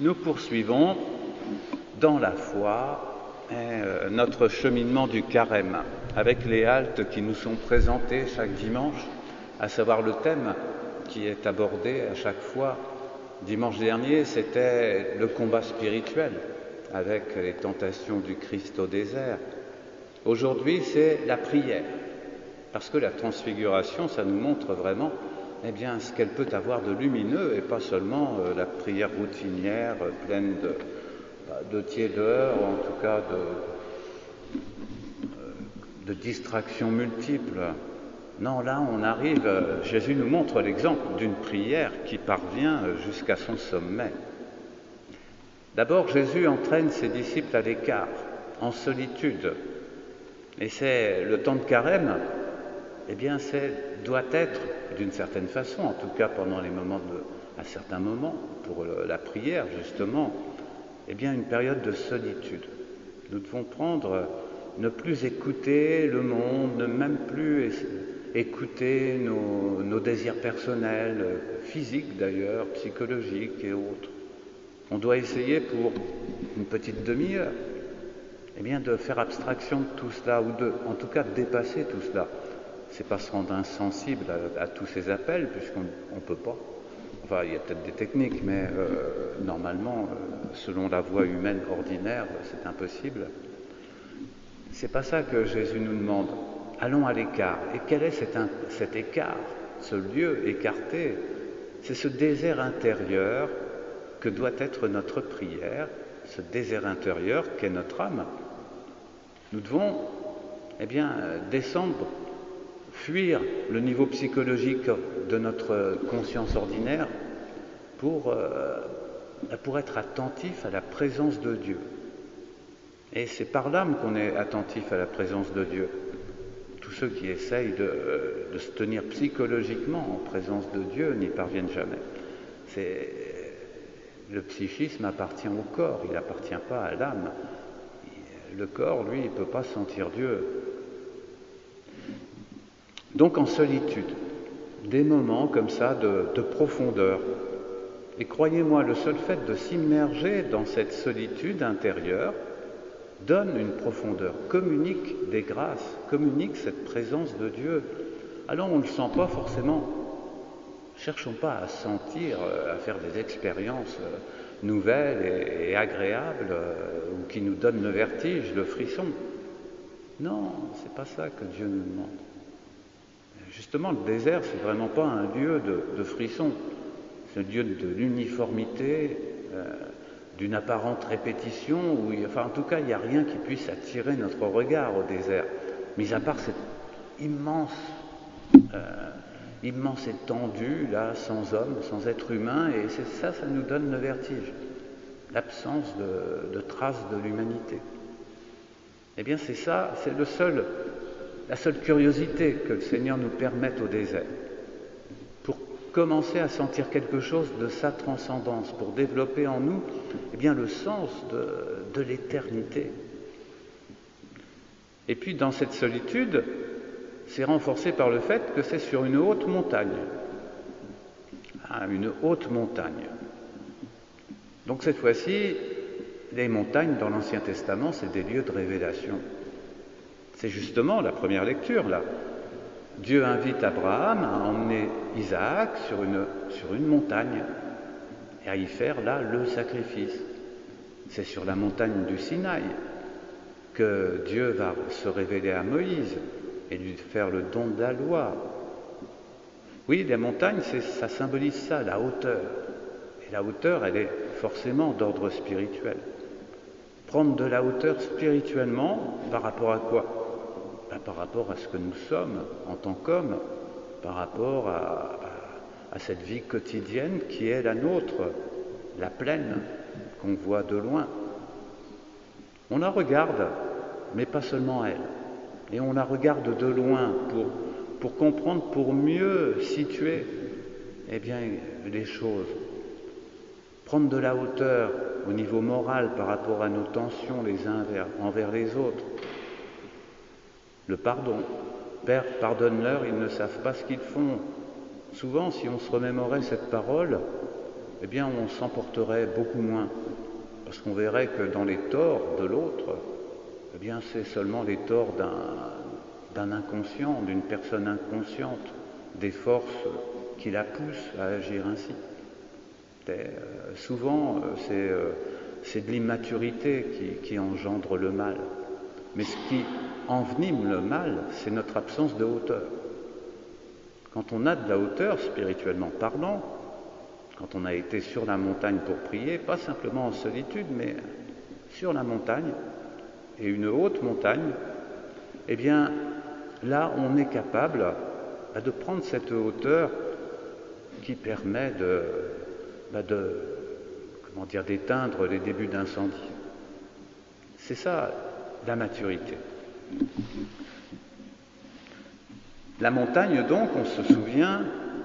Nous poursuivons dans la foi notre cheminement du carême avec les haltes qui nous sont présentées chaque dimanche, à savoir le thème qui est abordé à chaque fois. Dimanche dernier, c'était le combat spirituel avec les tentations du Christ au désert. Aujourd'hui, c'est la prière, parce que la transfiguration, ça nous montre vraiment ce qu'elle peut avoir de lumineux et pas seulement la prière routinière pleine de tiédeur, ou en tout cas de distractions multiples. Non, là on arrive, Jésus nous montre l'exemple d'une prière qui parvient jusqu'à son sommet. D'abord, Jésus entraîne ses disciples à l'écart, en solitude. Et c'est le temps de carême, doit être, d'une certaine façon, en tout cas pendant à certains moments, pour la prière justement, une période de solitude. Nous devons ne plus écouter le monde, ne même plus écouter nos désirs personnels, physiques d'ailleurs, psychologiques et autres. On doit essayer pour une petite demi-heure de faire abstraction de tout cela, en tout cas de dépasser tout cela. C'est pas se rendre insensible à tous ces appels, puisqu'on ne peut pas. Enfin, il y a peut-être des techniques, mais normalement, selon la voie humaine ordinaire, c'est impossible. C'est pas ça que Jésus nous demande. Allons à l'écart. Et quel est cet écart, ce lieu écarté? C'est ce désert intérieur que doit être notre prière, ce désert intérieur qu'est notre âme. Nous devons descendre, fuir le niveau psychologique de notre conscience ordinaire pour être attentif à la présence de Dieu. Et c'est par l'âme qu'on est attentif à la présence de Dieu. Tous ceux qui essayent de se tenir psychologiquement en présence de Dieu n'y parviennent jamais. Le psychisme appartient au corps, il n'appartient pas à l'âme. Le corps, lui, il ne peut pas sentir Dieu. Donc en solitude, des moments comme ça de profondeur. Et croyez-moi, le seul fait de s'immerger dans cette solitude intérieure donne une profondeur, communique des grâces, communique cette présence de Dieu. Alors on ne le sent pas forcément. Cherchons pas à sentir, à faire des expériences nouvelles et agréables ou qui nous donnent le vertige, le frisson. Non, c'est pas ça que Dieu nous demande. Justement, le désert, c'est vraiment pas un lieu de frisson. C'est un lieu de l'uniformité, d'une apparente répétition, en tout cas, il n'y a rien qui puisse attirer notre regard au désert, mis à part cette immense étendue, là, sans homme, sans être humain, et ça nous donne le vertige, l'absence de traces de l'humanité. C'est ça, c'est la seule curiosité que le Seigneur nous permette au désert, pour commencer à sentir quelque chose de sa transcendance, pour développer en nous le sens de l'éternité. Et puis dans cette solitude, c'est renforcé par le fait que c'est sur une haute montagne. Une haute montagne. Donc cette fois-ci, les montagnes dans l'Ancien Testament, c'est des lieux de révélation. C'est justement la première lecture, là. Dieu invite Abraham à emmener Isaac sur une montagne et à y faire là le sacrifice. C'est sur la montagne du Sinaï que Dieu va se révéler à Moïse et lui faire le don de la loi. Oui, les montagnes, ça symbolise ça, la hauteur. Et la hauteur, elle est forcément d'ordre spirituel. Prendre de la hauteur spirituellement, par rapport à quoi? Par rapport à ce que nous sommes en tant qu'hommes, par rapport à cette vie quotidienne qui est la nôtre, la plaine qu'on voit de loin. On la regarde, mais pas seulement elle. Et on la regarde de loin pour comprendre, pour mieux situer les choses. Prendre de la hauteur au niveau moral par rapport à nos tensions les uns envers les autres. Le pardon. Père, pardonne-leur, ils ne savent pas ce qu'ils font. Souvent, si on se remémorait cette parole, eh bien on s'emporterait beaucoup moins, parce qu'on verrait que dans les torts de l'autre, eh bien c'est seulement les torts d'un inconscient, d'une personne inconsciente, des forces qui la poussent à agir ainsi. Souvent, c'est de l'immaturité qui engendre le mal. Mais ce qui envenime le mal, c'est notre absence de hauteur. Quand on a de la hauteur, spirituellement parlant, quand on a été sur la montagne pour prier, pas simplement en solitude, mais sur la montagne, et une haute montagne, eh bien, là, on est capable de prendre cette hauteur qui permet d'éteindre les débuts d'incendie. C'est ça, la maturité. La montagne, donc, on se souvient...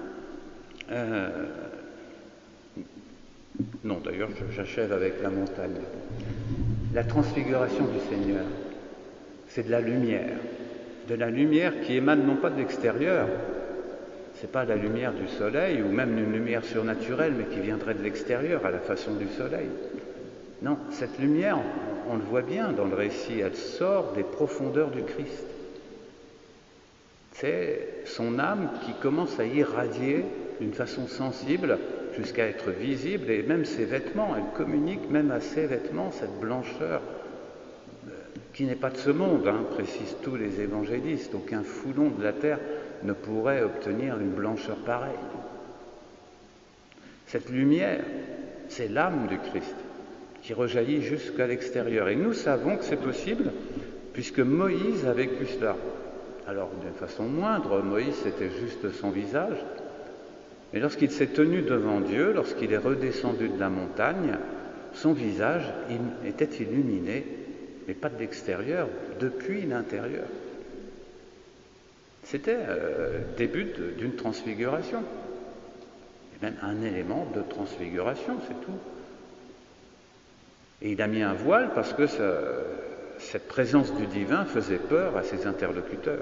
Non, d'ailleurs, j'achève avec la montagne. La transfiguration du Seigneur, c'est de la lumière qui émane non pas de l'extérieur, c'est pas la lumière du soleil ou même une lumière surnaturelle, mais qui viendrait de l'extérieur à la façon du soleil. Non, cette lumière, on le voit bien dans le récit, elle sort des profondeurs du Christ. C'est son âme qui commence à irradier d'une façon sensible jusqu'à être visible, et même ses vêtements, elle communique même à ses vêtements cette blancheur qui n'est pas de ce monde, précisent tous les évangélistes. Aucun foulon de la terre ne pourrait obtenir une blancheur pareille. Cette lumière, c'est l'âme du Christ qui rejaillit jusqu'à l'extérieur. Et nous savons que c'est possible puisque Moïse a vécu cela. Alors, d'une façon moindre, Moïse, c'était juste son visage. Mais lorsqu'il s'est tenu devant Dieu, lorsqu'il est redescendu de la montagne, son visage était illuminé, mais pas de l'extérieur, depuis l'intérieur. C'était le début d'une transfiguration, et même un élément de transfiguration, c'est tout. Et il a mis un voile parce que cette présence du divin faisait peur à ses interlocuteurs.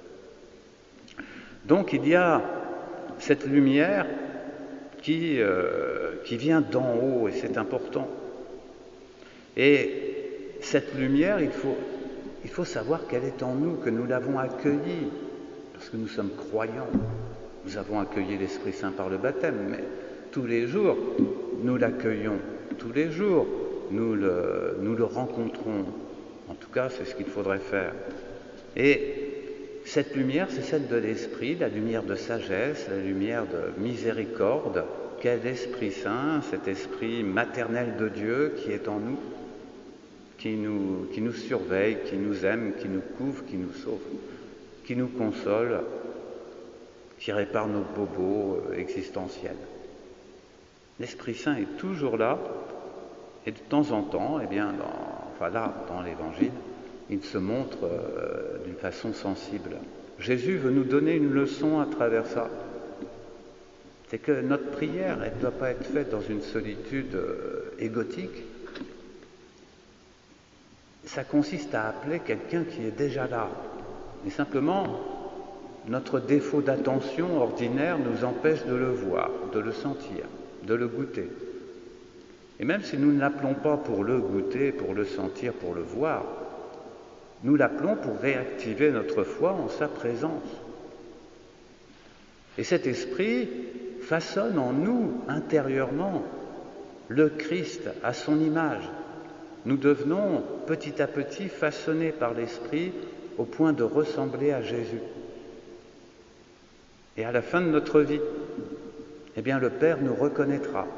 Donc il y a cette lumière qui vient d'en haut, et c'est important. Et cette lumière, il faut savoir qu'elle est en nous, que nous l'avons accueillie, parce que nous sommes croyants. Nous avons accueilli l'Esprit Saint par le baptême, mais tous les jours, nous l'accueillons. Tous les jours, nous le rencontrons. En tout cas, c'est ce qu'il faudrait faire. Et cette lumière, c'est celle de l'Esprit, la lumière de sagesse, la lumière de miséricorde, qu'est l'Esprit Saint, cet Esprit maternel de Dieu qui est en nous, qui nous surveille, qui nous aime, qui nous couvre, qui nous sauve, qui nous console, qui répare nos bobos existentiels. L'Esprit Saint est toujours là, et de temps en temps, dans l'Évangile, il se montre d'une façon sensible. Jésus veut nous donner une leçon à travers ça. C'est que notre prière, elle ne doit pas être faite dans une solitude égotique. Ça consiste à appeler quelqu'un qui est déjà là. Et simplement, notre défaut d'attention ordinaire nous empêche de le voir, de le sentir, de le goûter. Et même si nous ne l'appelons pas pour le goûter, pour le sentir, pour le voir, nous l'appelons pour réactiver notre foi en sa présence. Et cet esprit façonne en nous, intérieurement, le Christ à son image. Nous devenons petit à petit façonnés par l'esprit au point de ressembler à Jésus. Et à la fin de notre vie, eh bien, le Père nous reconnaîtra.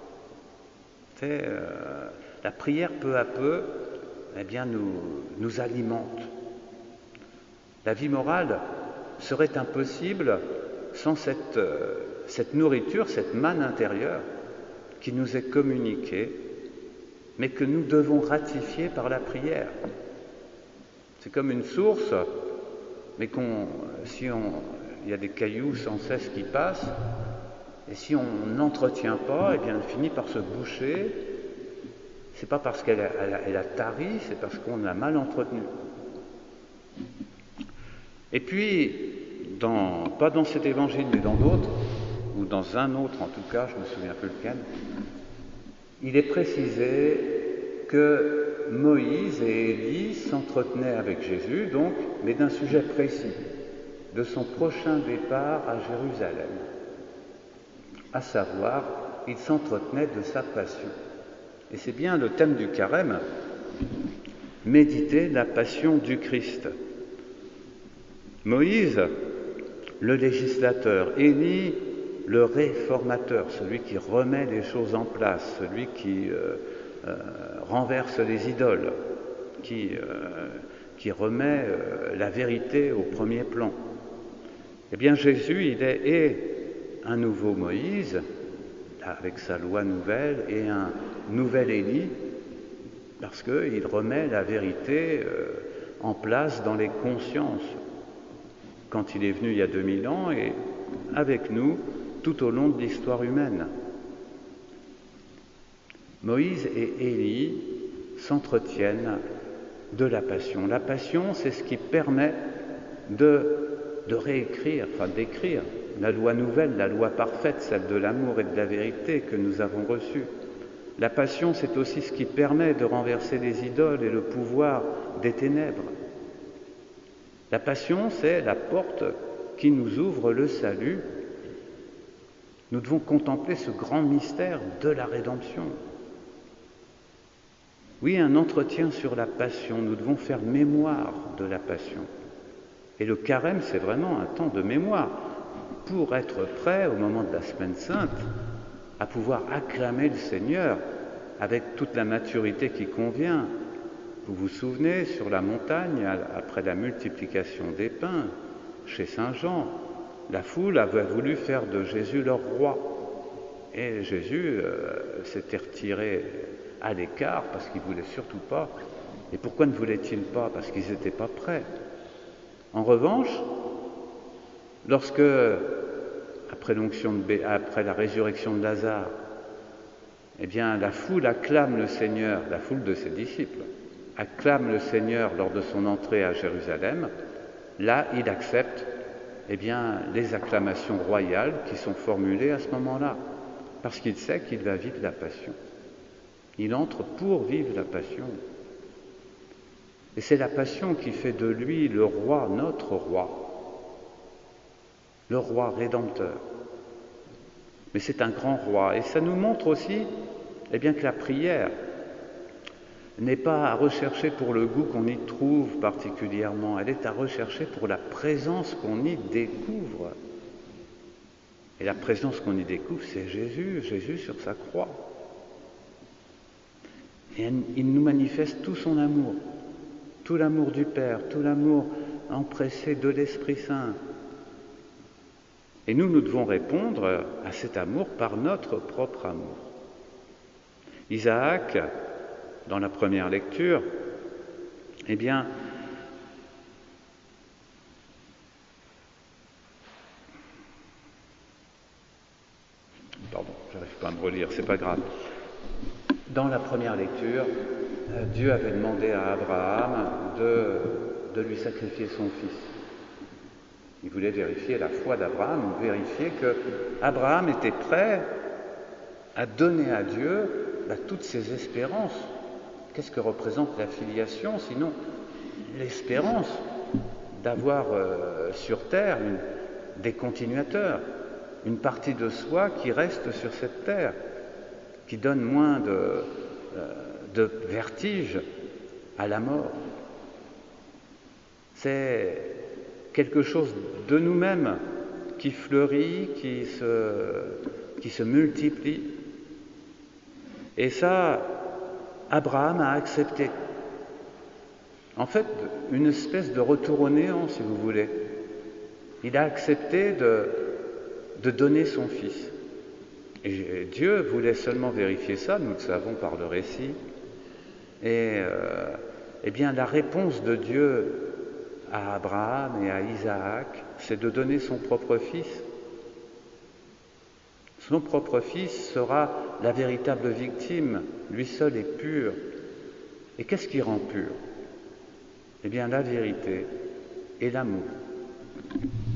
La prière, peu à peu, eh bien, nous alimente. La vie morale serait impossible sans cette nourriture, cette manne intérieure qui nous est communiquée, mais que nous devons ratifier par la prière. C'est comme une source, mais il y a des cailloux sans cesse qui passent, et si on n'entretient pas, eh bien, elle finit par se boucher. C'est pas parce qu'elle a tari, c'est parce qu'on l'a mal entretenue. Et puis, pas dans cet évangile, mais dans d'autres, ou dans un autre en tout cas, je ne me souviens plus lequel, il est précisé que Moïse et Élie s'entretenaient avec Jésus, donc, mais d'un sujet précis, de son prochain départ à Jérusalem. À savoir, ils s'entretenaient de sa passion. Et c'est bien le thème du carême, méditer la passion du Christ. Moïse, le législateur, Élie, le réformateur, celui qui remet les choses en place, celui qui renverse les idoles, qui remet la vérité au premier plan. Eh bien, Jésus, il est et un nouveau Moïse, avec sa loi nouvelle, et un nouvel Élie, parce qu'il remet la vérité en place dans les consciences, quand il est venu il y a 2000 ans, et avec nous, tout au long de l'histoire humaine. Moïse et Élie s'entretiennent de la passion. La passion, c'est ce qui permet de réécrire, d'écrire la loi nouvelle, la loi parfaite, celle de l'amour et de la vérité que nous avons reçue. La passion, c'est aussi ce qui permet de renverser les idoles et le pouvoir des ténèbres. La passion, c'est la porte qui nous ouvre le salut. Nous devons contempler ce grand mystère de la rédemption. Oui, un entretien sur la passion, nous devons faire mémoire de la passion. Et le carême, c'est vraiment un temps de mémoire pour être prêt au moment de la Semaine Sainte à pouvoir acclamer le Seigneur avec toute la maturité qui convient. Vous vous souvenez, sur la montagne, après la multiplication des pains, chez Saint Jean, la foule avait voulu faire de Jésus leur roi. Et Jésus s'était retiré à l'écart parce qu'il ne voulait surtout pas. Et pourquoi ne voulait-il pas? Parce qu'ils n'étaient pas prêts. En revanche, lorsque, après la résurrection de Lazare, eh bien, la foule acclame le Seigneur, la foule de ses disciples, acclame le Seigneur lors de son entrée à Jérusalem, là, il accepte eh bien, les acclamations royales qui sont formulées à ce moment-là, parce qu'il sait qu'il va vivre la passion. Il entre pour vivre la passion. Et c'est la passion qui fait de lui le roi, notre roi, le roi rédempteur. Mais c'est un grand roi, et ça nous montre aussi eh bien, que la prière n'est pas à rechercher pour le goût qu'on y trouve particulièrement, elle est à rechercher pour la présence qu'on y découvre. Et la présence qu'on y découvre, c'est Jésus, Jésus sur sa croix. Et il nous manifeste tout son amour, tout l'amour du Père, tout l'amour empressé de l'Esprit Saint. Et nous devons répondre à cet amour par notre propre amour. Isaac, dans la première lecture, eh bien, j'arrive pas à me relire, c'est pas grave. Dans la première lecture, Dieu avait demandé à Abraham de lui sacrifier son fils. Il voulait vérifier la foi d'Abraham, vérifier que Abraham était prêt à donner à Dieu toutes ses espérances. Qu'est-ce que représente la filiation, sinon l'espérance d'avoir sur terre des continuateurs, une partie de soi qui reste sur cette terre, qui donne moins de vertige à la mort. C'est quelque chose de nous-mêmes qui fleurit, qui se multiplie. Et ça, Abraham a accepté. En fait, une espèce de retour au néant, si vous voulez. Il a accepté de donner son fils. Et Dieu voulait seulement vérifier ça, nous le savons par le récit. Et eh bien, la réponse de Dieu à Abraham et à Isaac, c'est de donner son propre fils. Son propre fils sera la véritable victime, lui seul est pur. Et qu'est-ce qui rend pur? Eh bien, la vérité et l'amour.